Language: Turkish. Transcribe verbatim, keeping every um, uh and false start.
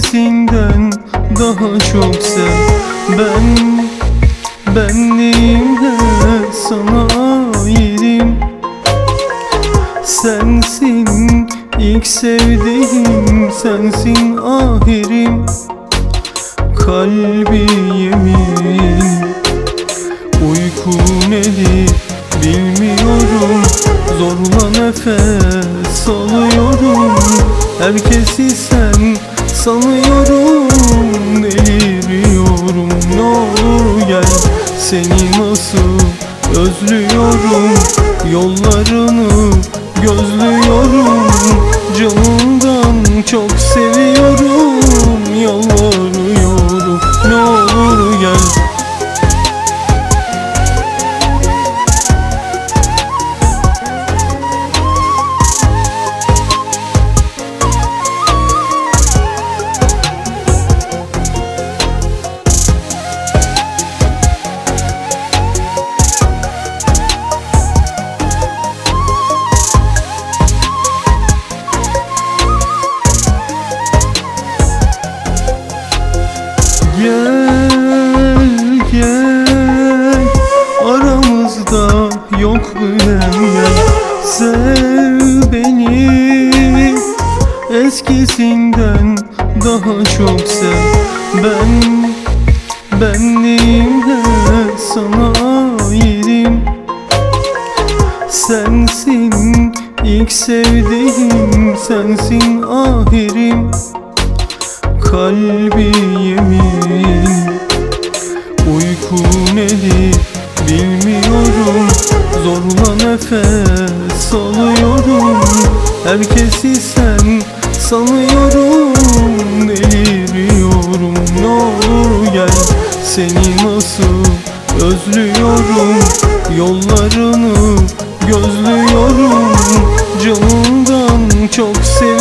eskisinden daha çok sev. Ben, ben neyimle sana ayrım? Sensin ilk sevdiğim, sensin ahirim. Kalbi yemin, uyku nedir bilmiyorum. Zorla nefes alıyorum, herkesi sen sanıyorum. Deliriyorum, ne olur gel, seni nasıl özlüyorum. Yollarını gözlüyorum, canımdan çok seviyorum. Yalvarıyorum, ne olur gel. Gel gel, aramızda yok bir engel. Sev beni, eskisinden daha çok sev. Ben, ben neyimle sana ayrım? Sensin ilk sevdiğim, sensin ahirim. Kalbi yemin, uyku nedir bilmiyorum. Zorla nefes alıyorum, herkesi sen sanıyorum. Deliriyorum, ne olur gel, seni nasıl özlüyorum. Yollarını gözlüyorum, canımdan çok seviyorum.